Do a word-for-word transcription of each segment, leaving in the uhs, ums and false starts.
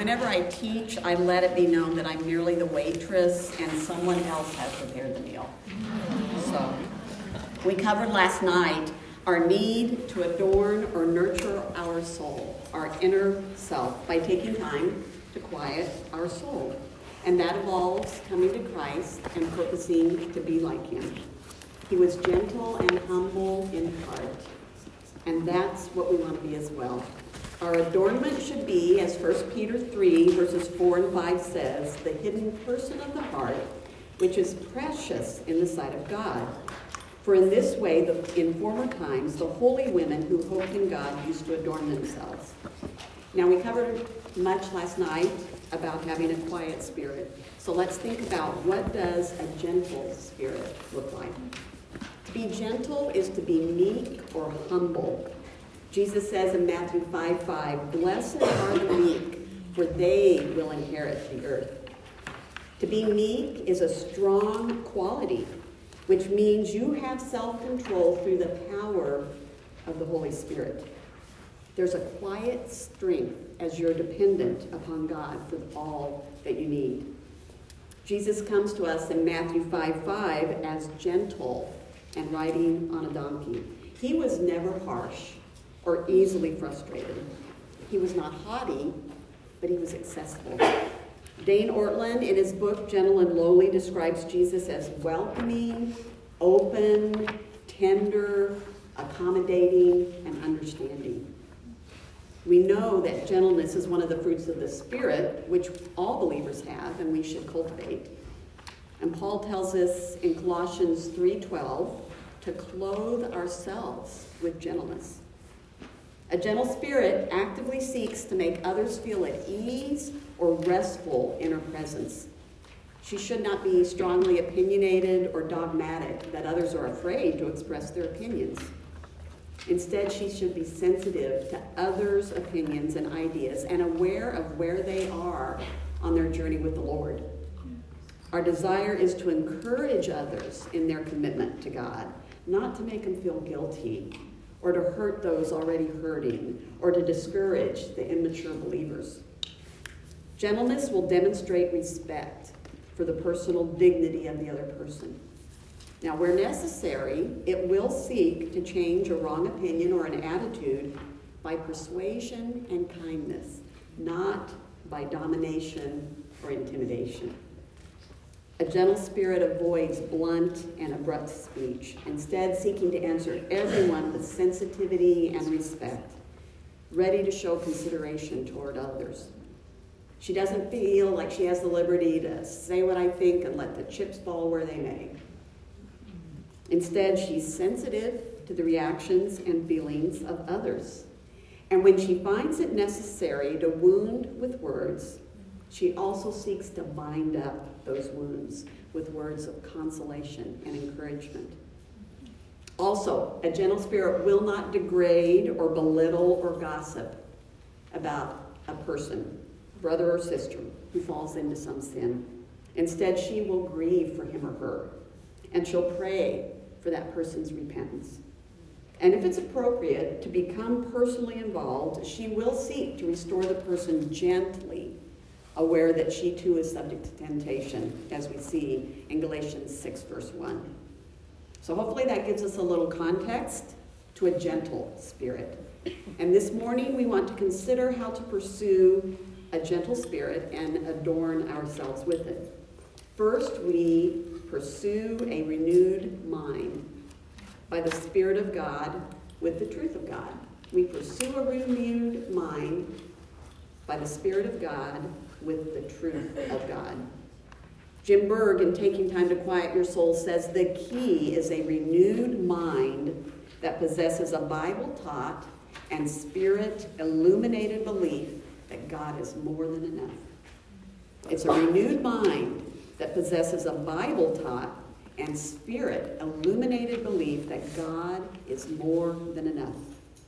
whenever I teach, I let it be known that I'm merely the waitress and someone else has prepared the meal. So, we covered last night our need to adorn or nurture our soul, our inner self, by taking time to quiet our soul. And that involves coming to Christ and purposing to be like him. He was gentle and humble in heart. And that's what we want to be as well. Our adornment should be, as First Peter three, verses four and five says, the hidden person of the heart, which is precious in the sight of God. For in this way, the, in former times, the holy women who hoped in God used to adorn themselves. Now, we covered much last night about having a quiet spirit. So let's think about, what does a gentle spirit look like? To be gentle is to be meek or humble. Jesus says in Matthew five five, blessed are the meek, for they will inherit the earth. To be meek is a strong quality, which means you have self-control through the power of the Holy Spirit. There's a quiet strength as you're dependent upon God for all that you need. Jesus comes to us in Matthew five five as gentle and riding on a donkey. He was never harsh or easily frustrated. He was not haughty, but he was accessible. Dane Ortland, in his book Gentle and Lowly, describes Jesus as welcoming, open, tender, accommodating, and understanding. We know that gentleness is one of the fruits of the Spirit, which all believers have, and we should cultivate. And Paul tells us in Colossians three twelve to clothe ourselves with gentleness. A gentle spirit actively seeks to make others feel at ease or restful in her presence. She should not be strongly opinionated or dogmatic that others are afraid to express their opinions. Instead, she should be sensitive to others' opinions and ideas and aware of where they are on their journey with the Lord. Our desire is to encourage others in their commitment to God, not to make them feel guilty or to hurt those already hurting or to discourage the immature believers. Gentleness will demonstrate respect for the personal dignity of the other person. Now, where necessary, it will seek to change a wrong opinion or an attitude by persuasion and kindness, not by domination or intimidation. A gentle spirit avoids blunt and abrupt speech, instead seeking to answer everyone with sensitivity and respect, ready to show consideration toward others. She doesn't feel like she has the liberty to say what I think and let the chips fall where they may. Instead, she's sensitive to the reactions and feelings of others. And when she finds it necessary to wound with words, she also seeks to bind up those wounds with words of consolation and encouragement. Also, a gentle spirit will not degrade or belittle or gossip about a person, brother or sister, who falls into some sin. Instead, she will grieve for him or her, and she'll pray for that person's repentance. And if it's appropriate to become personally involved, she will seek to restore the person gently, aware that she too is subject to temptation, as we see in Galatians six, verse one. So hopefully that gives us a little context to a gentle spirit. And this morning we want to consider how to pursue a gentle spirit and adorn ourselves with it. First, we pursue a renewed mind by the Spirit of God with the truth of God. We pursue a renewed mind by the Spirit of God with the truth of God. Jim Berg, in Taking Time to Quiet Your Soul, says the key is a renewed mind that possesses a Bible-taught and Spirit-illuminated belief that God is more than enough. It's a renewed mind that possesses a Bible-taught and Spirit-illuminated belief that God is more than enough.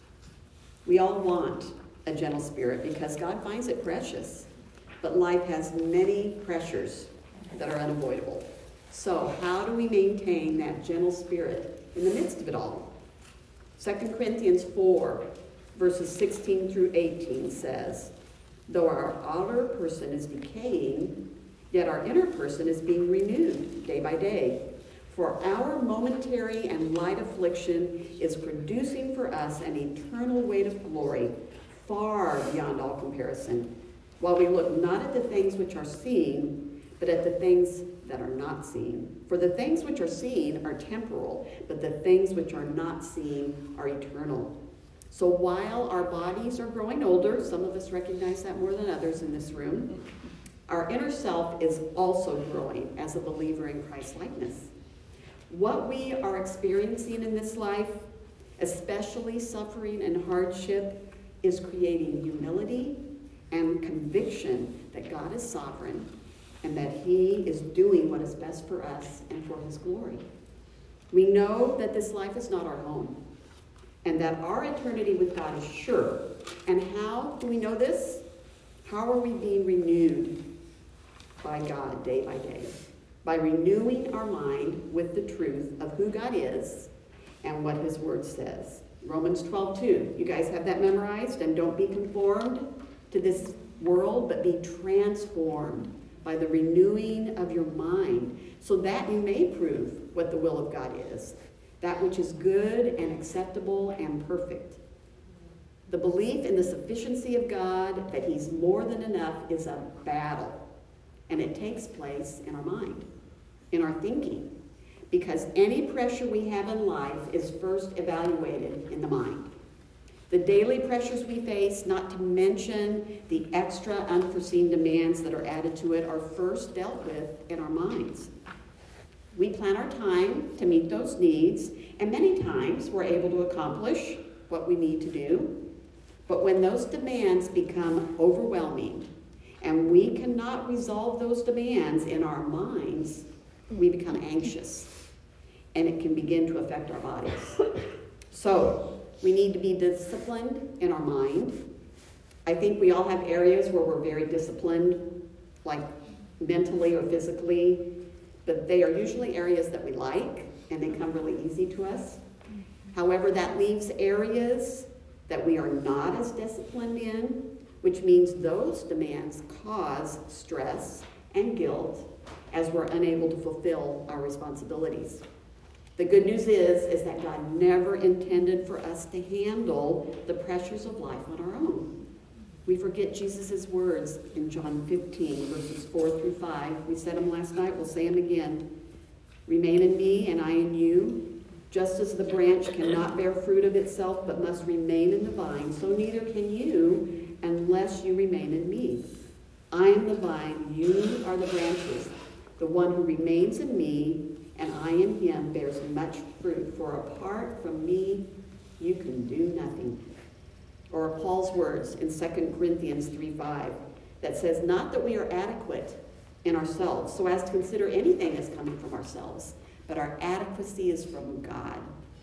We all want a gentle spirit because God finds it precious, but life has many pressures that are unavoidable. So how do we maintain that gentle spirit in the midst of it all? Second Corinthians four, verses sixteen through eighteen says, Though our outer person is decaying, yet our inner person is being renewed day by day. For our momentary and light affliction is producing for us an eternal weight of glory, far beyond all comparison, while we look not at the things which are seen, but at the things that are not seen. For the things which are seen are temporal, but the things which are not seen are eternal. So while our bodies are growing older, some of us recognize that more than others in this room, our inner self is also growing as a believer in Christ-likeness. What we are experiencing in this life, especially suffering and hardship, is creating humility and conviction that God is sovereign and that He is doing what is best for us and for His glory. We know that this life is not our home and that our eternity with God is sure. And how do we know this? How are we being renewed by God day by day? By renewing our mind with the truth of who God is and what His Word says. Romans twelve two. You guys have that memorized? And don't be conformed to this world, but be transformed by the renewing of your mind, so that you may prove what the will of God is, that which is good and acceptable and perfect. The belief in the sufficiency of God, that He's more than enough, is a battle, and it takes place in our mind, in our thinking, because any pressure we have in life is first evaluated in the mind. The daily pressures we face, not to mention the extra unforeseen demands that are added to it, are first dealt with in our minds. We plan our time to meet those needs, and many times we're able to accomplish what we need to do. But when those demands become overwhelming, and we cannot resolve those demands in our minds, we become anxious, and it can begin to affect our bodies. So we need to be disciplined in our mind. I think we all have areas where we're very disciplined, like mentally or physically, but they are usually areas that we like, and they come really easy to us. However, that leaves areas that we are not as disciplined in, which means those demands cause stress and guilt as we're unable to fulfill our responsibilities. The good news is, is that God never intended for us to handle the pressures of life on our own. We forget Jesus' words in John fifteen, verses four through five. We said them last night, we'll say them again. Remain in me and I in you. Just as the branch cannot bear fruit of itself but must remain in the vine, so neither can you unless you remain in me. I am the vine, you are the branches. The one who remains in me and I in him bears much fruit, for apart from me you can do nothing. Or Paul's words in Second Corinthians three five that says, not that we are adequate in ourselves so as to consider anything as coming from ourselves, but our adequacy is from God.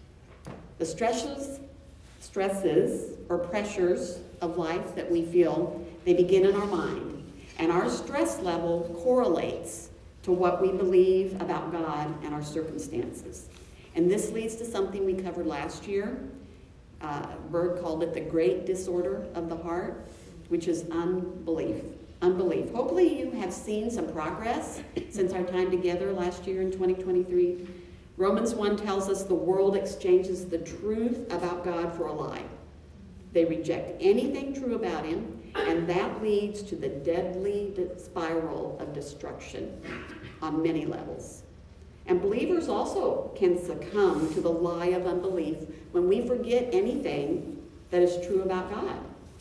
The stresses, stresses or pressures of life that we feel, they begin in our mind, and our stress level correlates to what we believe about God and our circumstances. And this leads to something we covered last year. Uh, Bird called it the great disorder of the heart, which is unbelief. Unbelief. Hopefully you have seen some progress since our time together last year in twenty twenty-three. Romans one tells us the world exchanges the truth about God for a lie. They reject anything true about him, and that leads to the deadly spiral of destruction on many levels. And believers also can succumb to the lie of unbelief when we forget anything that is true about God.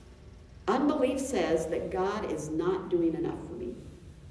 Unbelief says that God is not doing enough for me.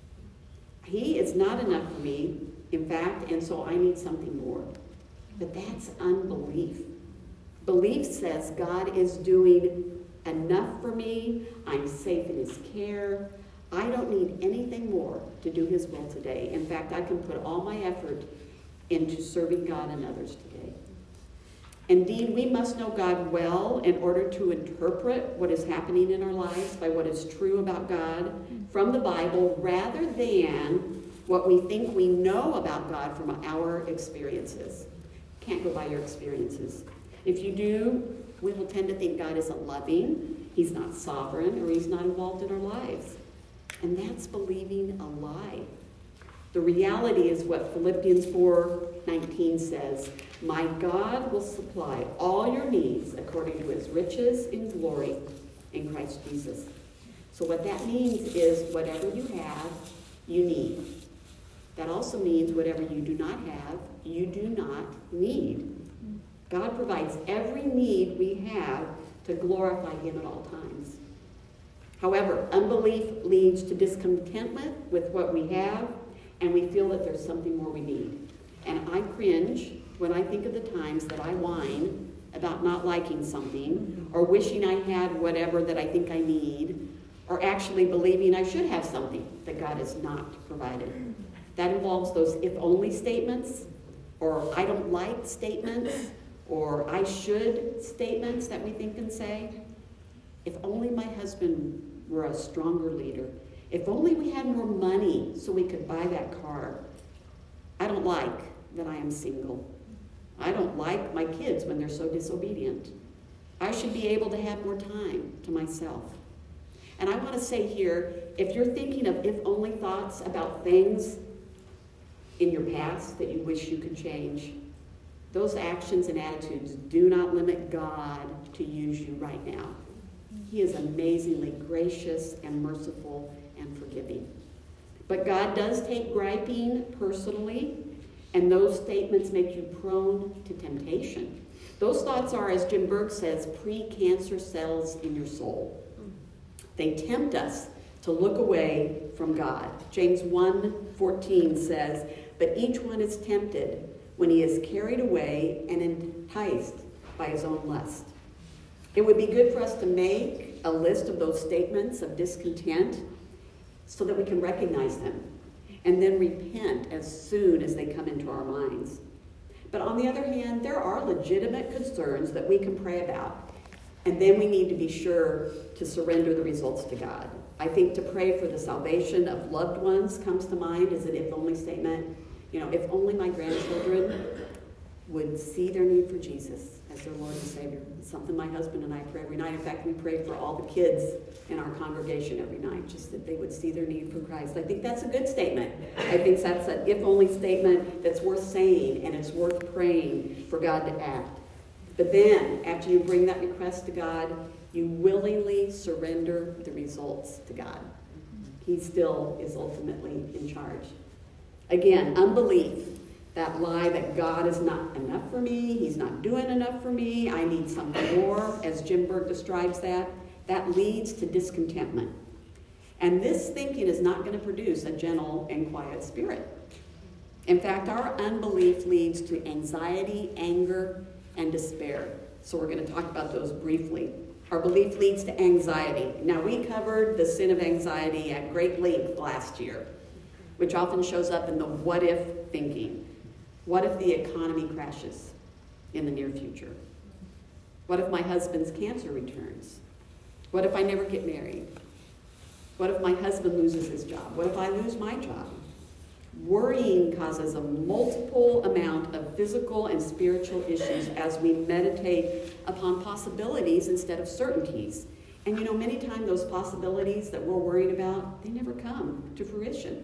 He is not enough for me, in fact, and so I need something more. But that's unbelief. Belief says God is doing enough for me. I'm safe in his care. I don't need anything more to do his will today. In fact, I can put all my effort into serving God and others today. Indeed, we must know God well in order to interpret what is happening in our lives by what is true about God from the Bible, rather than what we think we know about God from our experiences. Can't go by your experiences. If you do, we will tend to think God isn't loving, he's not sovereign, or he's not involved in our lives. And that's believing a lie. The reality is what Philippians four nineteen says, "My God will supply all your needs according to his riches in glory in Christ Jesus." So what that means is whatever you have, you need. That also means whatever you do not have, you do not need. God provides every need we have to glorify him at all times. However, unbelief leads to discontentment with what we have, and we feel that there's something more we need. And I cringe when I think of the times that I whine about not liking something, or wishing I had whatever that I think I need, or actually believing I should have something that God has not provided. That involves those if-only statements, or I don't like statements, or I should statements that we think and say. If only my husband were a stronger leader. If only we had more money so we could buy that car. I don't like that I am single. I don't like my kids when they're so disobedient. I should be able to have more time to myself. And I want to say here, if you're thinking of if-only thoughts about things in your past that you wish you could change, those actions and attitudes do not limit God to use you right now. He is amazingly gracious and merciful and forgiving. But God does take griping personally, and those statements make you prone to temptation. Those thoughts are, as Jim Berg says, pre-cancer cells in your soul. They tempt us to look away from God. James one fourteen says, "But each one is tempted when he is carried away and enticed by his own lust." It would be good for us to make a list of those statements of discontent so that we can recognize them and then repent as soon as they come into our minds. But on the other hand, there are legitimate concerns that we can pray about, and then we need to be sure to surrender the results to God. I think to pray for the salvation of loved ones comes to mind as an if-only statement. You know, if only my grandchildren would see their need for Jesus as their Lord and Savior. It's something my husband and I pray every night. In fact, we pray for all the kids in our congregation every night, just that they would see their need for Christ. I think that's a good statement. I think that's an if-only statement that's worth saying, and it's worth praying for God to act. But then, after you bring that request to God, you willingly surrender the results to God. He still is ultimately in charge. Again, unbelief, that lie that God is not enough for me, he's not doing enough for me, I need something more, as Jim Berg describes that, that leads to discontentment. And this thinking is not going to produce a gentle and quiet spirit. In fact, our unbelief leads to anxiety, anger, and despair. So we're going to talk about those briefly. Our belief leads to anxiety. Now, we covered the sin of anxiety at great length last year, which often shows up in the what-if thinking. What if the economy crashes in the near future? What if my husband's cancer returns? What if I never get married? What if my husband loses his job? What if I lose my job? Worrying causes a multiple amount of physical and spiritual issues as we meditate upon possibilities instead of certainties. And you know, many times those possibilities that we're worried about, they never come to fruition.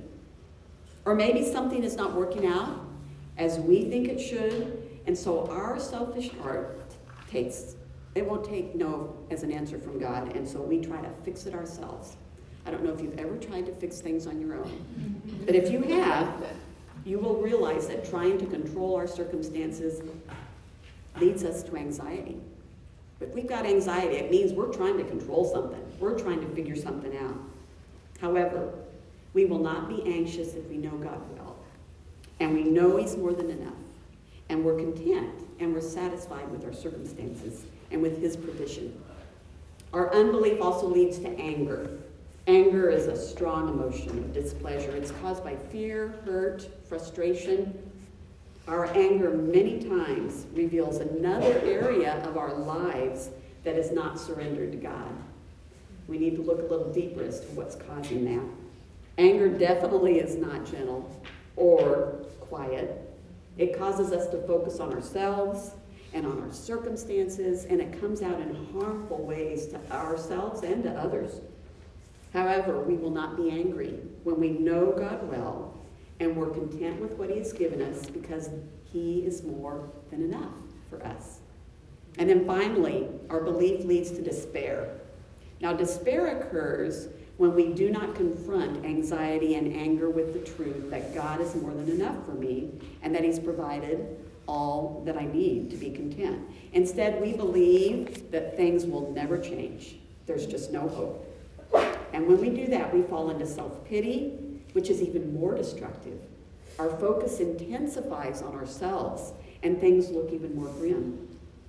Or maybe something is not working out as we think it should, and so our selfish heart takes, it won't take no as an answer from God, and so we try to fix it ourselves. I don't know if you've ever tried to fix things on your own, but if you have, you will realize that trying to control our circumstances leads us to anxiety. If we've got anxiety, it means we're trying to control something. We're trying to figure something out. However, we will not be anxious if we know God well, and we know he's more than enough, and we're content, and we're satisfied with our circumstances and with his provision. Our unbelief also leads to anger. Anger is a strong emotion of displeasure. It's caused by fear, hurt, frustration. Our anger many times reveals another area of our lives that is not surrendered to God. We need to look a little deeper as to what's causing that. Anger definitely is not gentle or quiet. It causes us to focus on ourselves and on our circumstances, and it comes out in harmful ways to ourselves and to others. However, we will not be angry when we know God well and we're content with what he has given us because he is more than enough for us. And then finally, our belief leads to despair. Now, despair occurs when we do not confront anxiety and anger with the truth that God is more than enough for me and that he's provided all that I need to be content. Instead, we believe that things will never change. There's just no hope. And when we do that, we fall into self-pity, which is even more destructive. Our focus intensifies on ourselves, and things look even more grim.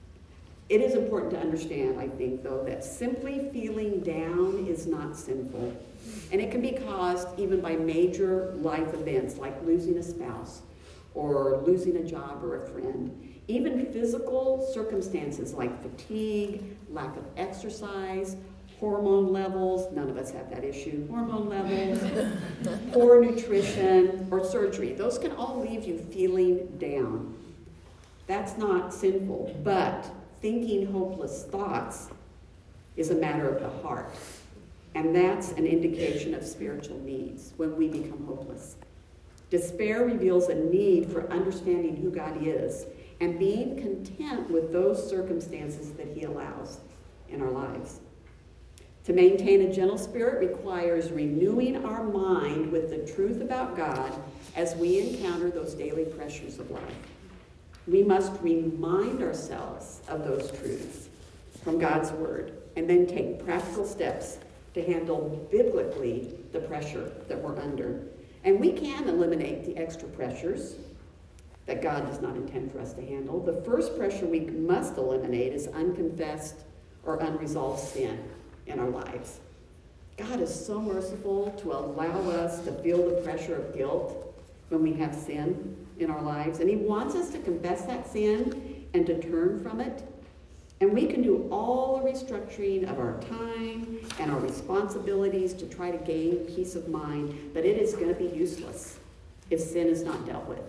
It is important to understand, I think, though, that simply feeling down is not sinful. And it can be caused even by major life events like losing a spouse or losing a job or a friend. Even physical circumstances like fatigue, lack of exercise, hormone levels, none of us have that issue, hormone levels, poor nutrition, or surgery. Those can all leave you feeling down. That's not sinful, but thinking hopeless thoughts is a matter of the heart. And that's an indication of spiritual needs when we become hopeless. Despair reveals a need for understanding who God is and being content with those circumstances that he allows in our lives. To maintain a gentle spirit requires renewing our mind with the truth about God as we encounter those daily pressures of life. We must remind ourselves of those truths from God's word and then take practical steps to handle biblically the pressure that we're under. And we can eliminate the extra pressures that God does not intend for us to handle. The first pressure we must eliminate is unconfessed or unresolved sin in our lives. God is so merciful to allow us to feel the pressure of guilt when we have sin in our lives. And he wants us to confess that sin and to turn from it. And we can do all the restructuring of our time and our responsibilities to try to gain peace of mind, but it is going to be useless if sin is not dealt with.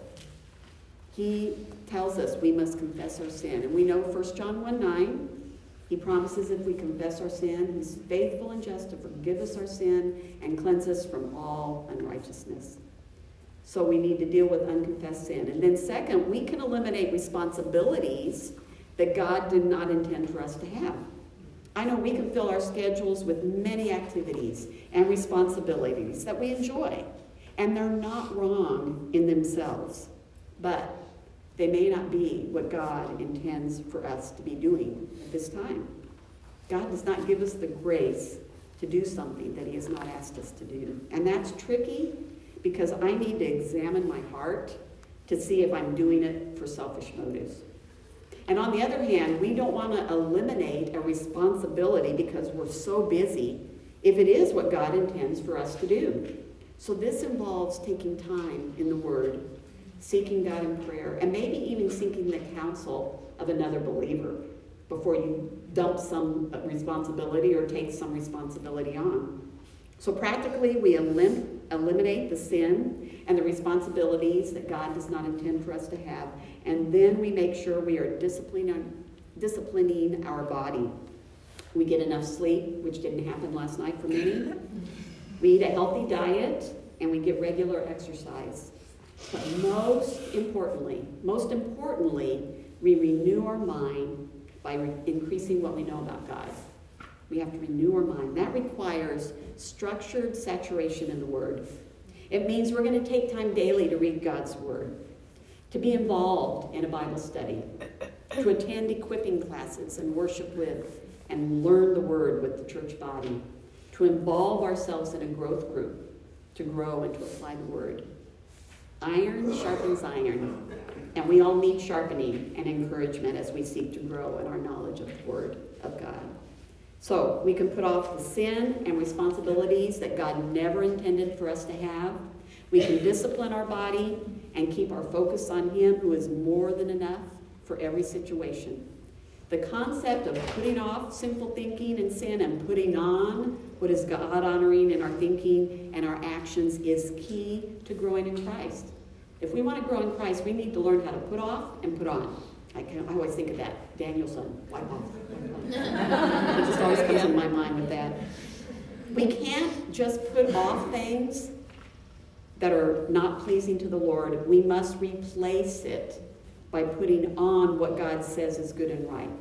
He tells us we must confess our sin. And we know First John one nine, he promises if we confess our sin, he's faithful and just to forgive us our sin and cleanse us from all unrighteousness. So we need to deal with unconfessed sin. And then second, we can eliminate responsibilities that God did not intend for us to have. I know we can fill our schedules with many activities and responsibilities that we enjoy, and they're not wrong in themselves, but they may not be what God intends for us to be doing at this time. God does not give us the grace to do something that he has not asked us to do. And that's tricky because I need to examine my heart to see if I'm doing it for selfish motives. And on the other hand, we don't want to eliminate a responsibility because we're so busy if it is what God intends for us to do. So this involves taking time in the Word, seeking God in prayer, and maybe even seeking the counsel of another believer before you dump some responsibility or take some responsibility on. So practically, we elim- eliminate the sin and the responsibilities that God does not intend for us to have, and then we make sure we are disciplining, disciplining our body. We get enough sleep, which didn't happen last night for many. We eat a healthy diet, and we get regular exercise. But most importantly, most importantly, we renew our mind by re- increasing what we know about God. We have to renew our mind. That requires structured saturation in the Word. It means we're going to take time daily to read God's Word, to be involved in a Bible study, to attend equipping classes and worship with and learn the Word with the church body, to involve ourselves in a growth group, to grow and to apply the Word. Iron sharpens iron, and we all need sharpening and encouragement as we seek to grow in our knowledge of the Word of God. So we can put off the sin and responsibilities that God never intended for us to have. We can discipline our body and keep our focus on him who is more than enough for every situation. The concept of putting off sinful thinking and sin and putting on what is God-honoring in our thinking and our actions is key to growing in Christ. If we want to grow in Christ, we need to learn how to put off and put on, I, can, I always think of that. Daniel's son, wipe off. It just always comes in my mind with that. We can't just put off things that are not pleasing to the Lord. We must replace it by putting on what God says is good and right.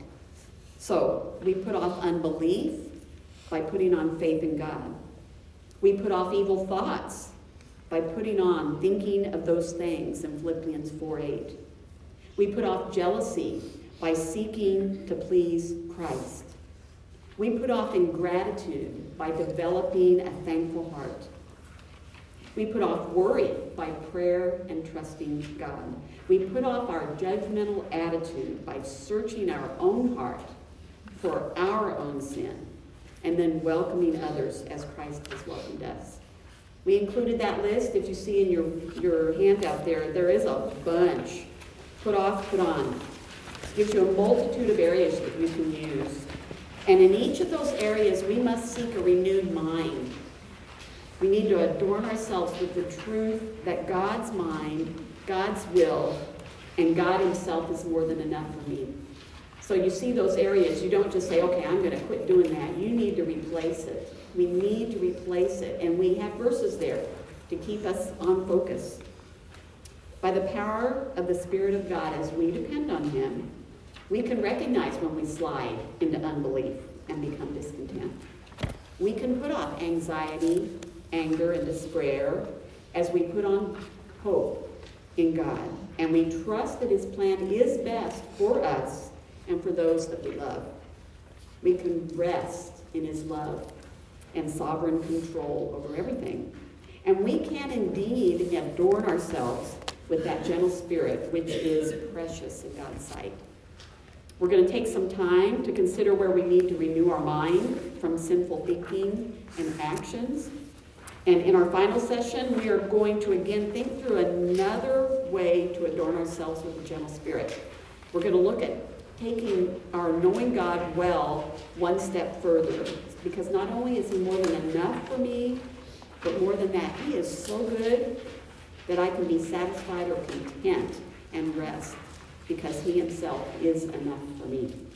So we put off unbelief by putting on faith in God. We put off evil thoughts by putting on thinking of those things in Philippians four eight. We put off jealousy by seeking to please Christ. We put off ingratitude by developing a thankful heart. We put off worry by prayer and trusting God. We put off our judgmental attitude by searching our own heart for our own sin and then welcoming others as Christ has welcomed us. We included that list. If you see in your, your handout there, there is a bunch. Put off, put on. It gives you a multitude of areas that you can use. And in each of those areas, we must seek a renewed mind. We need to adorn ourselves with the truth that God's mind, God's will, and God himself is more than enough for me. So you see those areas, you don't just say, okay, I'm going to quit doing that. You need to replace it. We need to replace it. And we have verses there to keep us on focus. By the power of the Spirit of God, as we depend on him, we can recognize when we slide into unbelief and become discontent. We can put off anxiety, anger, and despair as we put on hope in God. And we trust that his plan is best for us and for those that we love. We can rest in his love and sovereign control over everything. And we can indeed adorn ourselves with that gentle spirit, which is precious in God's sight. We're going to take some time to consider where we need to renew our mind from sinful thinking and actions. And in our final session, we are going to again think through another way to adorn ourselves with a gentle spirit. We're going to look at taking our knowing God well one step further. Because not only is he more than enough for me, but more than that, he is so good that I can be satisfied or content and rest because he himself is enough for me.